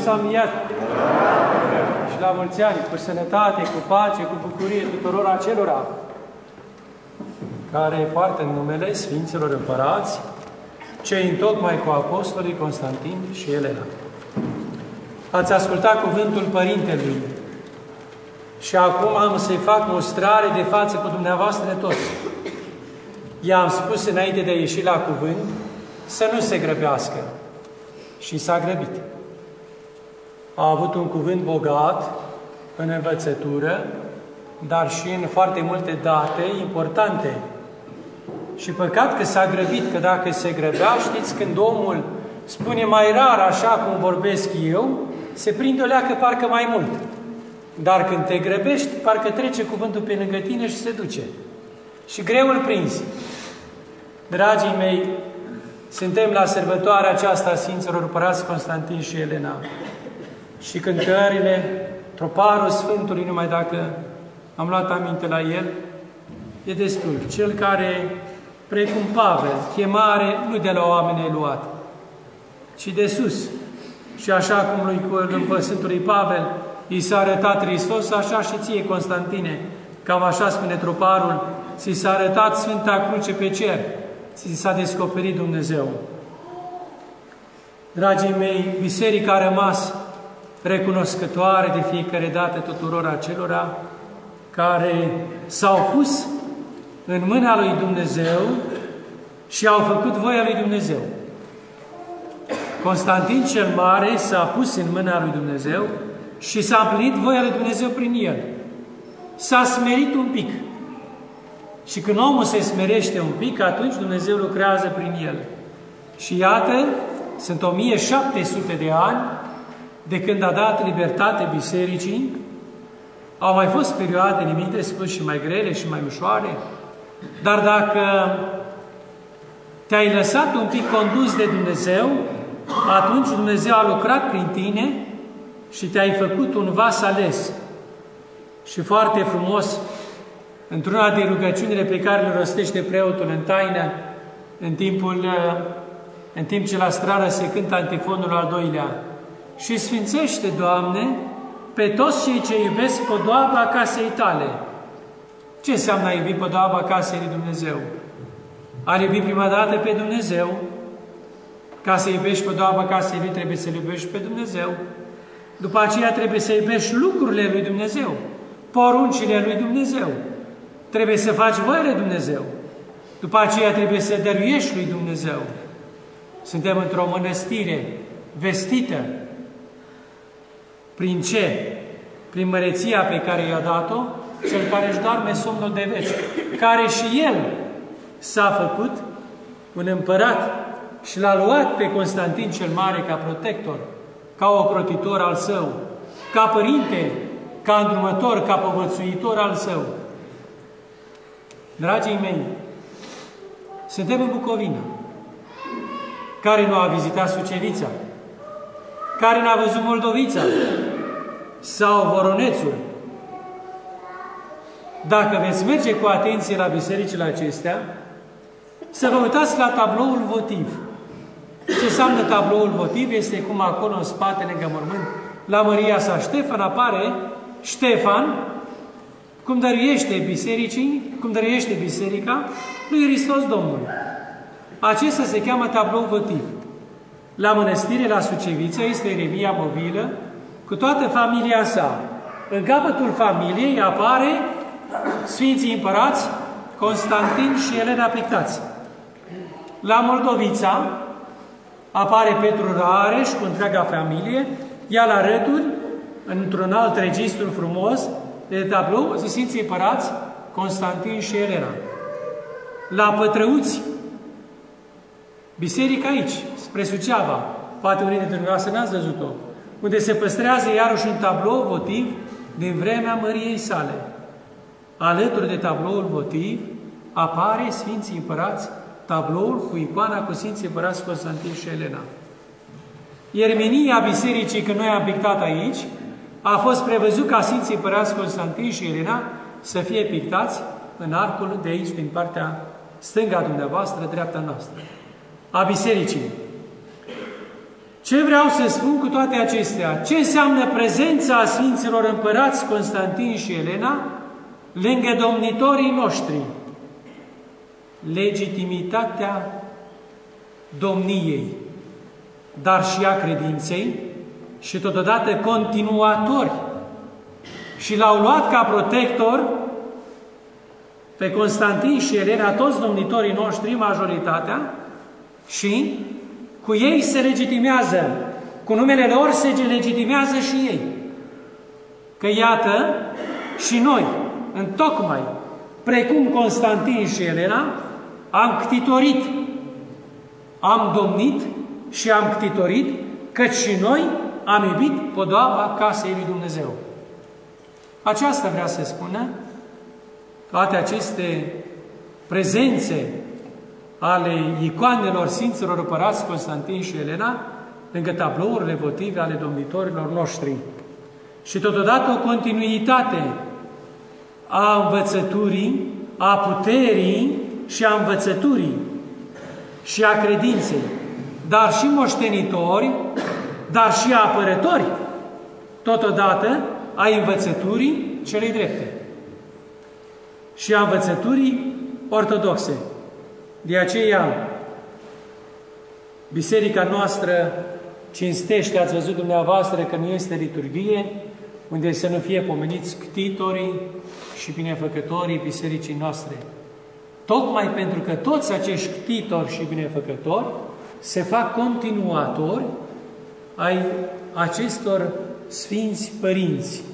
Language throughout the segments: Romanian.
Hristos a înviat! Și la mulți ani, cu sănătate, cu pace, cu bucurie tuturor acelora care poartă în numele Sfinților Împărați, cei întocmai cu apostolii Constantin și Elena. Ați ascultat cuvântul Părintelui și acum am să-i fac mostrare de față cu dumneavoastră toți. I-am spus înainte de a ieși la cuvânt să nu se grăbească și s-a grăbit. A avut un cuvânt bogat în învățătură, dar și în foarte multe date importante. Și păcat că s-a grăbit, că dacă se grăbea, știți, când omul spune mai rar așa cum vorbesc eu, se prinde o leacă parcă mai mult. Dar când te grăbești, parcă trece cuvântul pe lângă tine și se duce. Și greu îl prinzi. Dragii mei, suntem la sărbătoarea aceasta a Sfinților Împărați Constantin și Elena. Și cântările, troparul Sfântului, numai dacă am luat aminte la el, e destul. Cel care, precum Pavel, chemare nu de la oameni ai luat, ci de sus. Și așa cum lui Sfântului Pavel i s-a arătat Hristos, așa și ție, Constantine, cam așa spune troparul, ți s-a arătat Sfânta Cruce pe cer, ți s-a descoperit Dumnezeu. Dragii mei, biserica a rămas recunoscătoare de fiecare dată tuturor acelora care s-au pus în mâna lui Dumnezeu și au făcut voia lui Dumnezeu. Constantin cel Mare s-a pus în mâna lui Dumnezeu și s-a împlinit voia lui Dumnezeu prin el. S-a smerit un pic. Și când omul se smerește un pic, atunci Dumnezeu lucrează prin el. Și iată, sunt 1700 de ani de când a dat libertate bisericii. Au mai fost perioade, nimic de spus, și mai grele și mai ușoare, dar dacă te-ai lăsat un pic condus de Dumnezeu, atunci Dumnezeu a lucrat prin tine și te-ai făcut un vas ales. Și foarte frumos, într-una din rugăciunile pe care le rostește preotul în taină, în timp ce la strană se cântă antifonul al doilea: și sfințește, Doamne, pe toți cei ce iubesc podoaba casei Tale. Ce înseamnă a iubi podoaba casei lui Dumnezeu? A iubi prima dată pe Dumnezeu. Ca să iubești podoaba casei Lui, trebuie să-L iubești pe Dumnezeu. După aceea trebuie să iubești lucrurile lui Dumnezeu, poruncile lui Dumnezeu. Trebuie să faci voia lui Dumnezeu. După aceea trebuie să dăruiești lui Dumnezeu. Suntem într-o mănăstire vestită. Prin ce? Prin măreția pe care i-a dat-o cel care își doarme somnul de veci, care și el s-a făcut un împărat și l-a luat pe Constantin cel Mare ca protector, ca ocrotitor al său, ca părinte, ca îndrumător, ca povățuitor al său. Dragii mei, suntem în Bucovina. Care nu a vizitat Sucevița? Care n-a văzut Moldovița? Sau Voronețul? Dacă veți merge cu atenție la bisericile acestea, să vă uitați la tabloul votiv. Ce înseamnă tabloul votiv? Este cum acolo în spate, lângă mormânt, la Măria sa Ștefan, apare Ștefan, cum dăruiește bisericii, cum dăruiește biserica lui Hristos Domnul. Acesta se cheamă tablou votiv. La mănăstire, la Suceviță, este Eremia Movilă, cu toată familia sa. În capătul familiei apare Sfinții Împărați Constantin și Elena Pictați. La Moldovița apare Petru Rareș cu întreaga familie, iar la Rături, într-un alt registru frumos de tablou, Sfinții Împărați Constantin și Elena. La Pătrăuți, biserica aici, spre Suceava, poate unii dintre dumneavoastră n-ați văzut-o, unde se păstrează iarăși un tablou votiv din vremea Măriei sale. Alături de tabloul votiv apare Sfinții Împărați, tabloul cu icoana cu Sfinții Împărați Constantin și Elena. Iermenia bisericii, când noi am pictat aici, a fost prevăzut ca Sfinții Împărați Constantin și Elena să fie pictați în arcul de aici, din partea stânga dumneavoastră, dreapta noastră, a bisericii. Ce vreau să spun cu toate acestea? Ce înseamnă prezența Sfinților Împărați Constantin și Elena lângă domnitorii noștri? Legitimitatea domniei, dar și a credinței și totodată continuatori. Și l-au luat ca protector pe Constantin și Elena, toți domnitorii noștri, majoritatea, și cu ei se legitimează, cu numele lor se legitimează și ei. Că iată, și noi, întocmai, precum Constantin și Elena, am ctitorit, am domnit și am ctitorit, căci și noi am iubit podoaba casei lui Dumnezeu. Aceasta vrea să spună toate aceste prezențe ale icoanelor Sfinților Împărați Constantin și Elena lângă tablourile votive ale domnitorilor noștri. Și totodată o continuitate a învățăturii, a puterii și a învățăturii și a credinței, dar și moștenitori, dar și apărători, totodată a învățăturii celei drepte și a învățăturii ortodoxe. De aceea, biserica noastră cinstește, ați văzut dumneavoastră că nu este liturghie, unde să nu fie pomeniți ctitorii și binefăcătorii bisericii noastre. Tocmai pentru că toți acești ctitori și binefăcători se fac continuatori ai acestor Sfinți Părinți.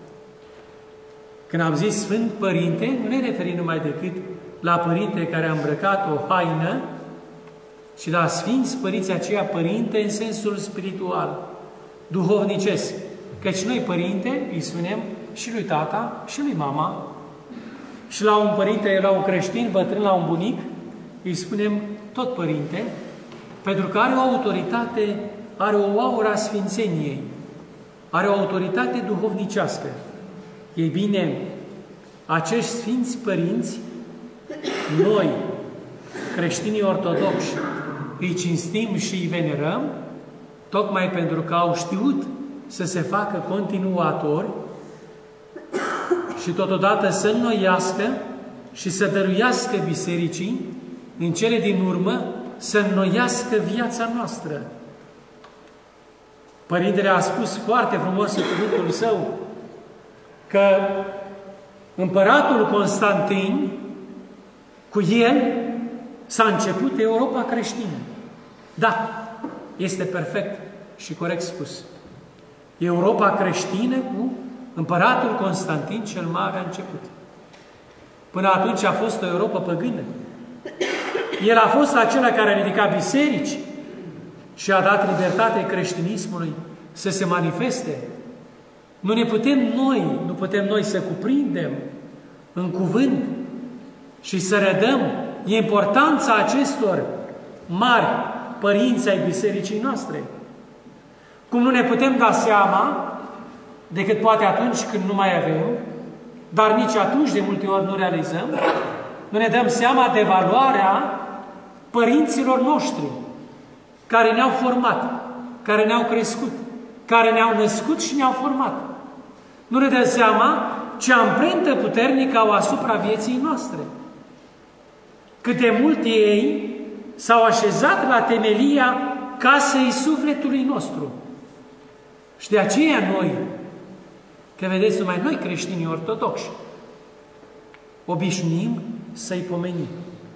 Când am zis Sfânt Părinte, nu ne referim numai decât la Părinte care a îmbrăcat o haină, ci la Sfinți Părinți aceia Părinte în sensul spiritual, duhovnicesc. Căci noi Părinte îi spunem și lui tata și lui mama, și la un părinte, la un creștin bătrân, la un bunic, îi spunem tot Părinte, pentru că are o autoritate, are o aura sfințeniei, are o autoritate duhovnicească. Ei bine, acești Sfinți Părinți, noi, creștinii ortodoxi, îi cinstim și îi venerăm, tocmai pentru că au știut să se facă continuatori și totodată să înnoiască și să dăruiască bisericii, în cele din urmă, să înnoiască viața noastră. Părintele a spus foarte frumos în cuvântul său că împăratul Constantin, cu el s-a început Europa creștină. Da, este perfect și corect spus. Europa creștină cu împăratul Constantin cel Mare a început. Până atunci a fost o Europa păgână. El a fost acela care a ridicat biserici și a dat libertate creștinismului să se manifeste. Nu putem noi să cuprindem în cuvânt și să redăm importanța acestor mari părinți ai bisericii noastre. Cum nu ne putem da seama, decât poate atunci când nu mai avem, dar nici atunci de multe ori nu realizăm, nu ne dăm seama de valoarea părinților noștri, care ne-au format, care ne-au crescut, care ne-au născut și ne-au format. Nu ne dăm seama ce amprentă puternică au asupra vieții noastre. Cât de mult ei s-au așezat la temelia casei sufletului nostru. Și de aceea noi, că vedeți numai noi creștinii ortodoxi, obișnuim să-i pomenim.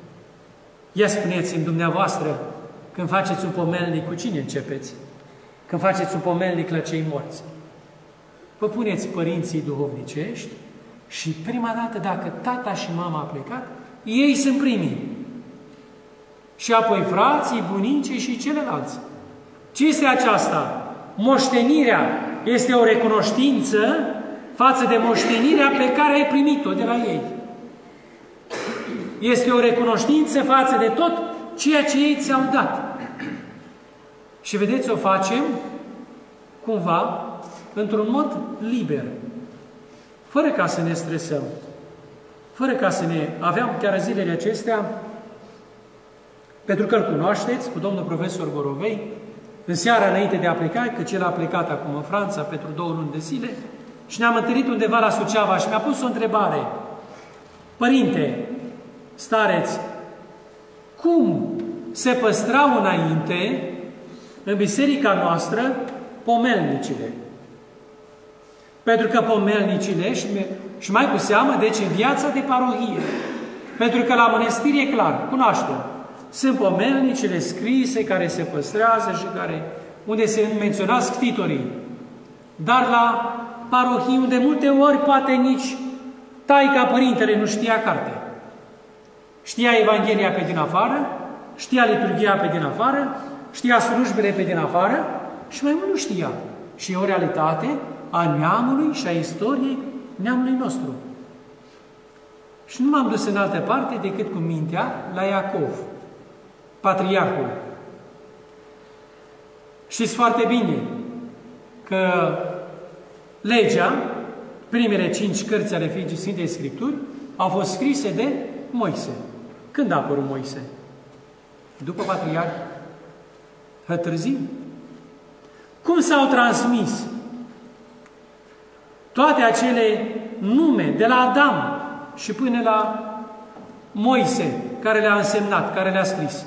Ia spuneți-mi dumneavoastră, când faceți un pomelnic, cu cine începeți? Când faceți un pomelnic la cei morți? Vă puneți părinții duhovnicești și prima dată, dacă tata și mama a plecat, ei sunt primii. Și apoi frații, bunicii și celelalți. Ce este aceasta? Moștenirea este o recunoștință față de moștenirea pe care ai primit-o de la ei. Este o recunoștință față de tot ceea ce ei ți-au dat. Și vedeți, o facem cumva într-un mod liber, fără ca să ne stresăm, fără ca să ne... Aveam chiar zilele acestea, pentru că îl cunoașteți, cu domnul profesor Borovei, în seara înainte de a pleca, că el a plecat acum în Franța pentru 2 luni de zile, și ne-am întâlnit undeva la Suceava și mi-a pus o întrebare. Părinte, stareț, cum se păstrau înainte în biserica noastră pomelnicile? Pentru că pomelnicile, și mai cu seamă, deci în viața de parohie, pentru că la mănăstire e clar, cunoaștem, sunt pomelnicile scrise care se păstrează și unde se menționați ctitorii. Dar la parohii, unde multe ori poate nici taica părintele nu știa carte. Știa Evanghelia pe din afară, știa liturghia pe din afară, știa slujbele pe din afară și mai mult nu știa. Și e o realitate a neamului și a istoriei neamului nostru. Și nu m-am dus în altă parte decât cu mintea la Iacov, patriarhul. Știți foarte bine că legea, primele 5 cărți ale Sfintei Scripturi, au fost scrise de Moise. Când a apărut Moise? După patriarh? Târziu. Cum s-au transmis toate acele nume de la Adam și până la Moise, care le-a însemnat, care le-a scris?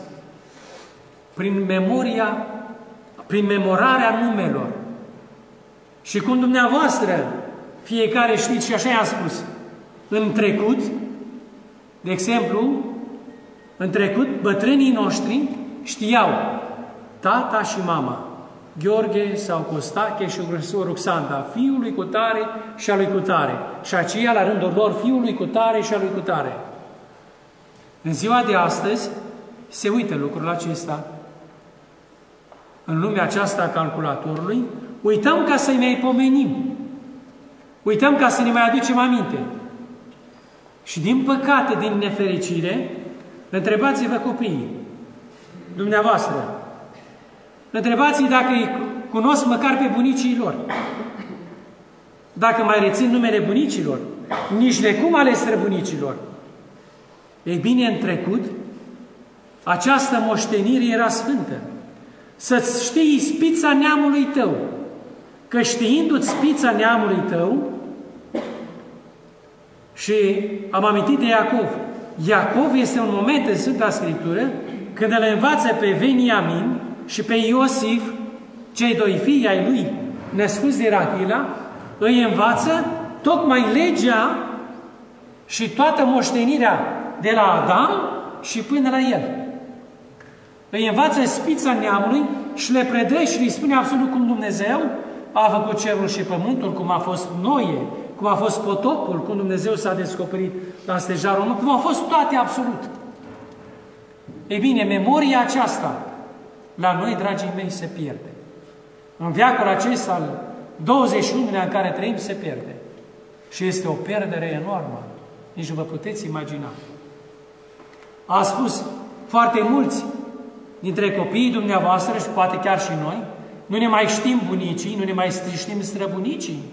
Prin memorarea numelor. Și cum dumneavoastră, fiecare știți, și așa i-am spus, în trecut, de exemplu, în trecut, bătrânii noștri știau tata și mama, Gheorghe sau Costache și Ruxanda, fiul lui cutare și a lui cutare, și aceia la rândul lor fiul lui cutare și a lui cutare. În ziua de astăzi se uită lucrul acesta. În lumea aceasta a calculatorului, uităm ca să-i mai pomenim. Uităm ca să ne mai aducem aminte. Și din păcate, din nefericire, întrebați-vă copiii, dumneavoastră, întrebați-i dacă îi cunosc măcar pe bunicii lor. Dacă mai rețin numele bunicilor, nici de cum ale străbunicilor. Ei bine, în trecut, această moștenire era sfântă. Să-ți știi spița neamului tău, că știindu-ți spița neamului tău, și am amintit de Iacov. Iacov este un moment în Sfânta Scriptură când îl învață pe Veniamin și pe Iosif, cei 2 fii ai lui născuți de Rahila, îi învață tocmai legea și toată moștenirea de la Adam și până la el. Îi învață spița neamului și le predă și îi spune absolut cum Dumnezeu a făcut cerul și pământul, cum a fost Noe, cum a fost potopul, cum Dumnezeu s-a descoperit la stejarul, cum au fost toate absolut. Ei bine, memoria aceasta la noi, dragii mei, se pierde. În veacul acesta al 21-lea în care trăim, se pierde. Și este o pierdere enormă. Nici nu vă puteți imagina. A spus foarte mulți dintre copiii dumneavoastră și poate chiar și noi, nu ne mai știm bunicii, nu ne mai știm străbunicii.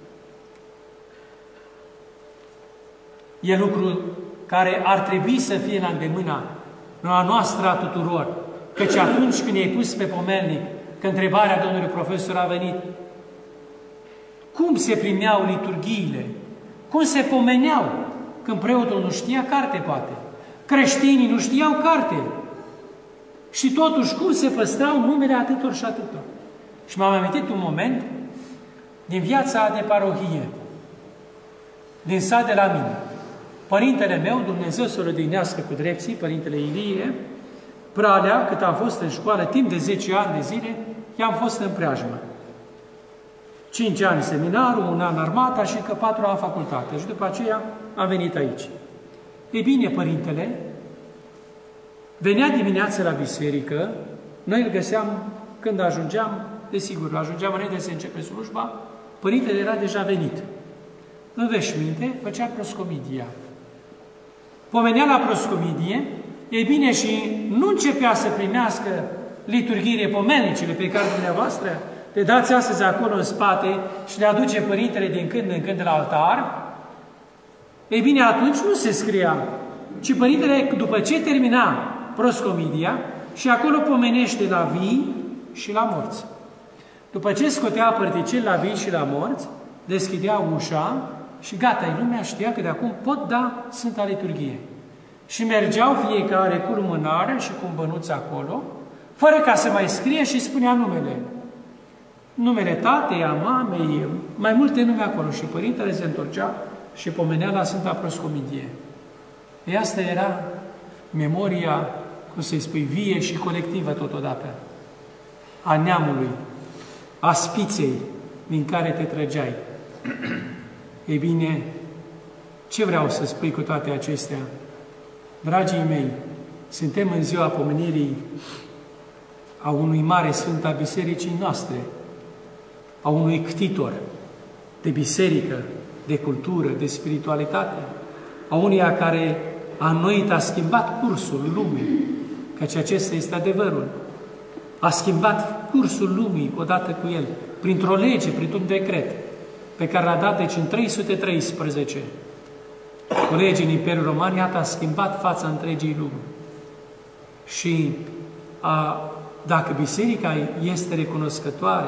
E lucru care ar trebui să fie la îndemâna noastră a tuturor. Căci atunci când i-ai pus pe pomelnic, că întrebarea domnului profesor a venit, cum se primeau liturghiile? Cum se pomeneau? Când preotul nu știa carte, poate. Creștinii nu știau carte. Și totuși, cum se păstrau numele atâtor și atâtor? Și m-am amintit un moment din viața de parohie, din sat de la mine. Părintele meu, Dumnezeu să-l odihnească cu drepții, Părintele Ilie, Pralea, cât am fost în școală, timp de 10 ani de zile, i-am fost în preajmă. 5 ani seminarul, 1 an armata și încă 4 ani facultate. Și după aceea am venit aici. Ei bine, Părintele venea dimineața la biserică, noi îl găseam când ajungeam, desigur, ajungeam înainte să începe slujba, Părintele era deja venit. În veșminte făcea proscomidia. Pomenea la proscomidie, ei bine, și nu începea să primească liturghiile pomelnicile pe care dumneavoastră le dați astăzi acolo în spate și le aduce Părintele din când în când de la altar. Ei bine, atunci nu se scria, ci Părintele, după ce termina proscomidia, și acolo pomenește la vii, și la morți. După ce scotea părticeli la vii și la morți, deschidea ușa și gata, lumea știa că de acum pot da Sfânta Liturghie. Și mergeau fiecare cu lumânarea și cu un bănuț acolo, fără ca să mai scrie și spunea numele. Numele tatei, a mamei, mai multe nume acolo. Și părintele se întorcea și pomenea la Sfânta Proscomidie. E asta era memoria, cum să-i spui, vie și colectivă totodată, a neamului, a spiței din care te trăgeai. Ei bine, ce vreau să spui cu toate acestea? Dragii mei, suntem în ziua pomenirii a unui mare sfânt a bisericii noastre, a unui ctitor de biserică, de cultură, de spiritualitate, a unuia care a înnoit, a schimbat cursul lumii, căci acesta este adevărul. A schimbat cursul lumii odată cu el, printr-o lege, printr-un decret, pe care l-a dat deci în 313. Cu lege în Imperiul Roman, iată, a schimbat fața întregii lumi. Și dacă biserica este recunoscătoare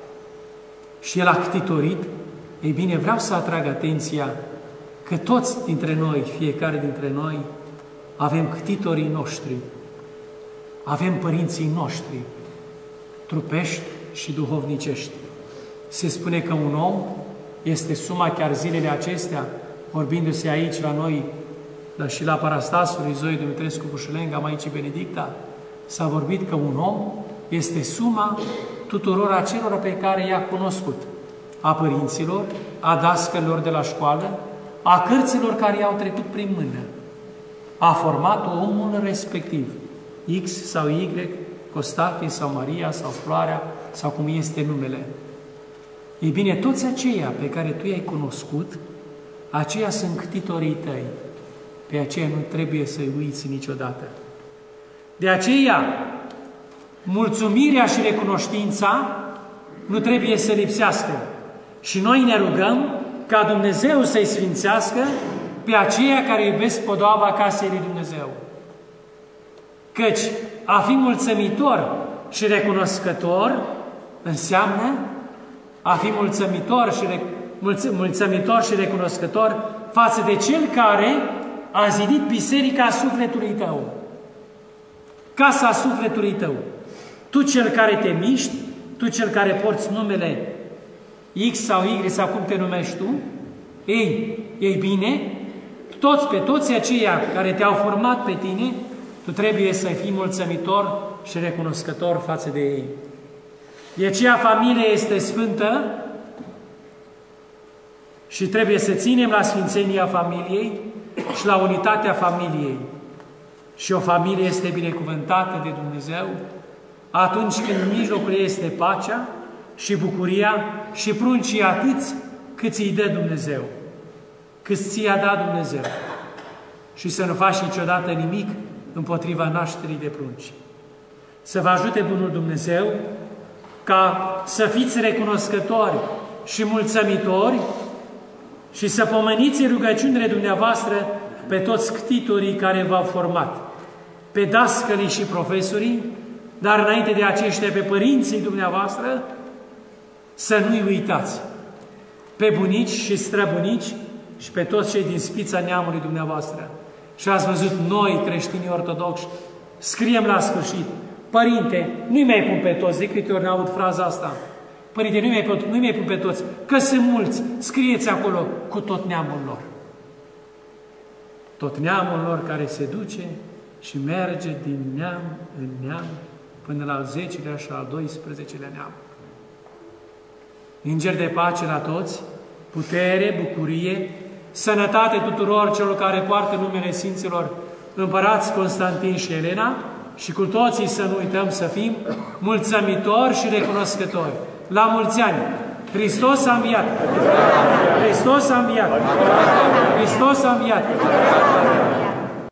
și el a ctitorit, ei bine, vreau să atrag atenția că toți dintre noi, fiecare dintre noi, avem ctitorii noștri, avem părinții noștri, trupești și duhovnicești. Se spune că un om este suma, chiar zilele acestea, vorbindu-se aici la noi, dar și la Parastasul Izoi Dumitrescu Bușulenga, Maicii Benedicta, s-a vorbit că un om este suma tuturor acelora pe care i-a cunoscut, a părinților, a dascălilor de la școală, a cărților care i-au trecut prin mână. A format omul respectiv, X sau Y, Costache sau Maria sau Floarea sau cum este numele. Ei bine, toți aceia pe care tu i-ai cunoscut, aceia sunt ctitorii tăi. Pe aceea nu trebuie să-i uiți niciodată. De aceea, mulțumirea și recunoștința nu trebuie să lipsească. Și noi ne rugăm ca Dumnezeu să-i sfințească pe aceia care iubesc podoaba casei lui Dumnezeu. Căci a fi mulțumitor și recunoscător înseamnă a fi mulțumitor și recunoscător față de Cel care a zidit biserica sufletului tău. Casa sufletului tău. Tu cel care te miști, tu cel care porți numele X sau Y sau cum te numești tu, ei bine, pe toți aceia care te-au format pe tine, tu trebuie să fii mulțumitor și recunoscător față de ei. De aceea familia este sfântă și trebuie să ținem la sfințenia familiei și la unitatea familiei. Și o familie este binecuvântată de Dumnezeu atunci când în mijlocul ei este pacea și bucuria și pruncii atâți cât îi dă Dumnezeu, cât ți-a dat Dumnezeu. Și să nu faci niciodată nimic împotriva nașterii de prunci. Să vă ajute Bunul Dumnezeu ca să fiți recunoscători și mulțumitori și să pomeniți rugăciunile dumneavoastră pe toți ctitorii care v-au format, pe dascălii și profesorii, dar înainte de aceștia pe părinții dumneavoastră, să nu-i uitați, pe bunici și străbunici și pe toți cei din spița neamului dumneavoastră. Și ați văzut, noi, creștinii ortodoxi, scriem la sfârșit, Părinte, nu-i mai pun pe toți, de câte ori aud fraza asta, Părinte, nu-i mai pun pe toți, că sunt mulți, scrieți acolo cu tot neamul lor. Tot neamul lor care se duce și merge din neam în neam până la al 10-lea și al 12-lea neam. Îngeri de pace la toți, putere, bucurie, sănătate tuturor celor care poartă numele Sfinților Împărați Constantin și Elena și cu toții să nu uităm să fim mulțumitori și recunoscători. La mulți ani! Hristos a înviat! Hristos a înviat! Hristos a înviat!